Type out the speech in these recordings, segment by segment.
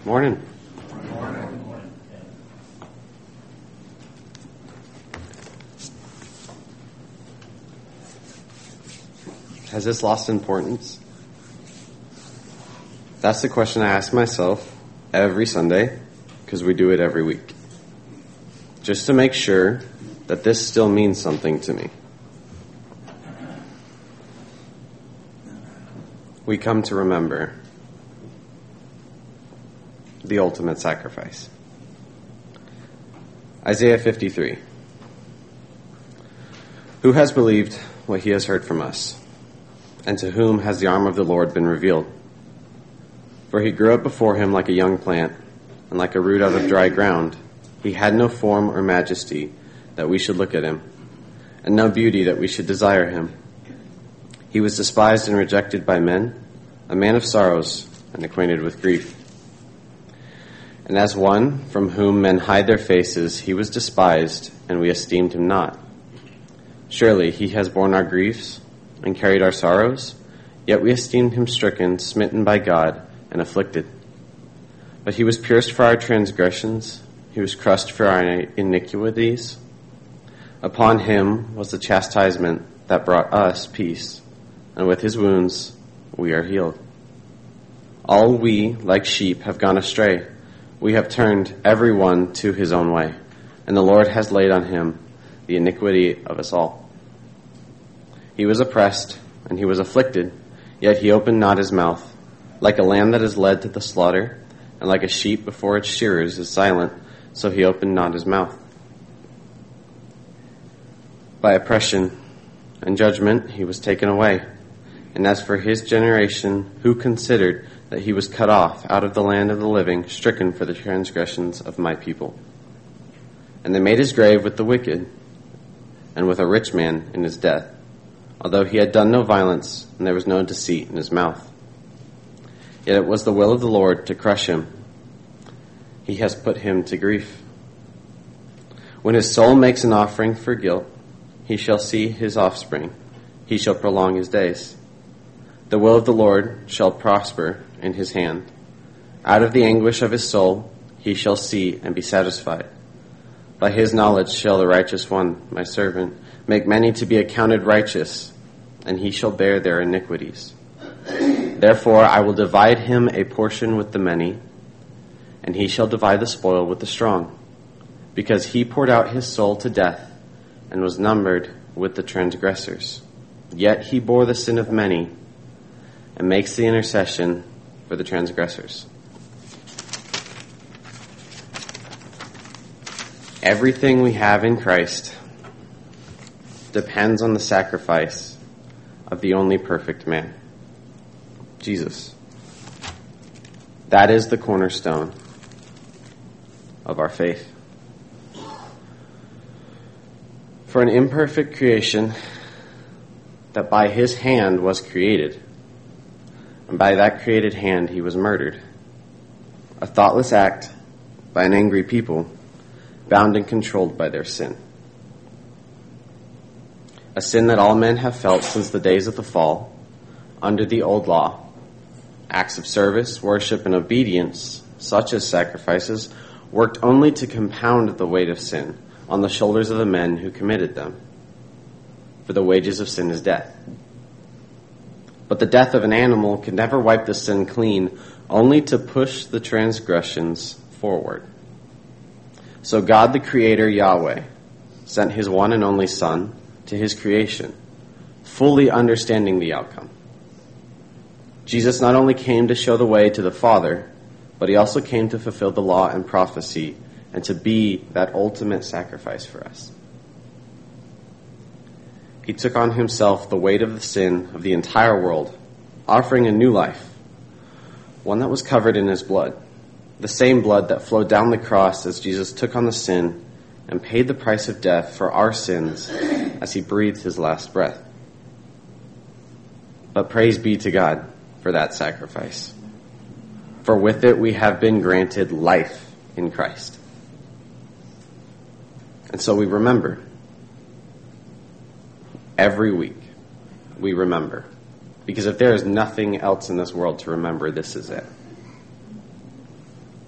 Morning. Has this lost importance? That's the question I ask myself every Sunday, because we do it every week. Just to make sure that this still means something to me. We come to remember the ultimate sacrifice. Isaiah 53. Who has believed what he has heard from us? And to whom has the arm of the Lord been revealed? For he grew up before him like a young plant, and like a root out of dry ground. He had no form or majesty that we should look at him, and no beauty that we should desire him. He was despised and rejected by men, a man of sorrows and acquainted with grief. And as one from whom men hide their faces, he was despised, and we esteemed him not. Surely he has borne our griefs and carried our sorrows, yet we esteemed him stricken, smitten by God, and afflicted. But he was pierced for our transgressions, he was crushed for our iniquities. Upon him was the chastisement that brought us peace, and with his wounds we are healed. All we, like sheep, have gone astray. We have turned every one to his own way, and the Lord has laid on him the iniquity of us all. He was oppressed, and he was afflicted, yet he opened not his mouth. Like a lamb that is led to the slaughter, and like a sheep before its shearers is silent, so he opened not his mouth. By oppression and judgment he was taken away. And as for his generation, who considered that he was cut off out of the land of the living, stricken for the transgressions of my people? And they made his grave with the wicked, and with a rich man in his death, although he had done no violence, and there was no deceit in his mouth. Yet it was the will of the Lord to crush him. He has put him to grief. When his soul makes an offering for guilt, he shall see his offspring. He shall prolong his days. The will of the Lord shall prosper in his hand. Out of the anguish of his soul he shall see and be satisfied. By his knowledge shall the righteous one, my servant, make many to be accounted righteous, and he shall bear their iniquities. Therefore I will divide him a portion with the many, and he shall divide the spoil with the strong, because he poured out his soul to death and was numbered with the transgressors. Yet he bore the sin of many and makes the intercession for the transgressors. Everything we have in Christ depends on the sacrifice of the only perfect man, Jesus. That is the cornerstone of our faith. For an imperfect creation that by his hand was created, and by that created hand he was murdered. A thoughtless act by an angry people, bound and controlled by their sin. A sin that all men have felt since the days of the fall, under the old law. Acts of service, worship, and obedience, such as sacrifices, worked only to compound the weight of sin on the shoulders of the men who committed them. For the wages of sin is death. But the death of an animal could never wipe the sin clean, only to push the transgressions forward. So God the Creator, Yahweh, sent his one and only Son to his creation, fully understanding the outcome. Jesus not only came to show the way to the Father, but he also came to fulfill the law and prophecy and to be that ultimate sacrifice for us. He took on himself the weight of the sin of the entire world, offering a new life, one that was covered in his blood, the same blood that flowed down the cross as Jesus took on the sin and paid the price of death for our sins as he breathed his last breath. But praise be to God for that sacrifice. For with it we have been granted life in Christ. And so we remember. Every week we remember. Because if there is nothing else in this world to remember, this is it.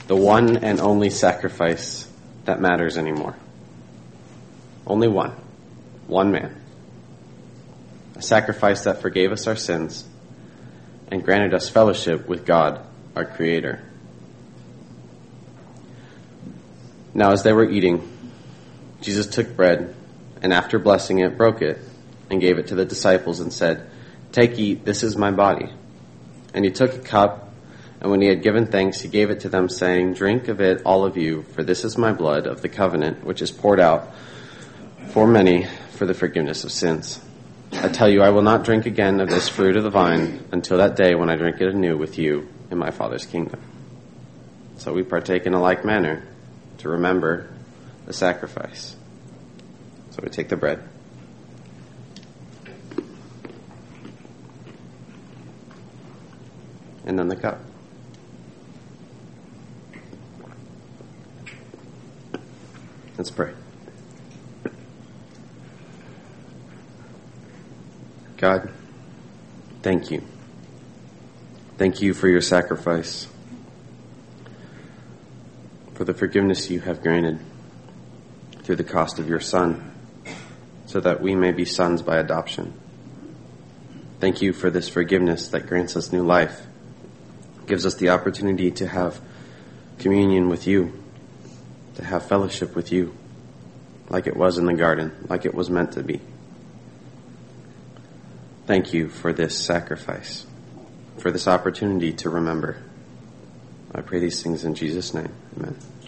the one and only sacrifice that matters anymore. Only one. One man. A sacrifice that forgave us our sins and granted us fellowship with God, our Creator. Now as they were eating, Jesus took bread, and after blessing it, broke it, and gave it to the disciples and said, "Take, eat, this is my body." And he took a cup, and when he had given thanks, he gave it to them, saying, "Drink of it, all of you, for this is my blood of the covenant, which is poured out for many for the forgiveness of sins. I tell you, I will not drink again of this fruit of the vine until that day when I drink it anew with you in my Father's kingdom." So we partake in a like manner to remember the sacrifice. So we take the bread. And then the cup. Let's pray. God, thank you. Thank you for your sacrifice, for the forgiveness you have granted through the cost of your Son, so that we may be sons by adoption. Thank you for this forgiveness that grants us new life, gives us the opportunity to have communion with you, to have fellowship with you, like it was in the garden, like it was meant to be. Thank you for this sacrifice, for this opportunity to remember. I pray these things in Jesus' name. Amen.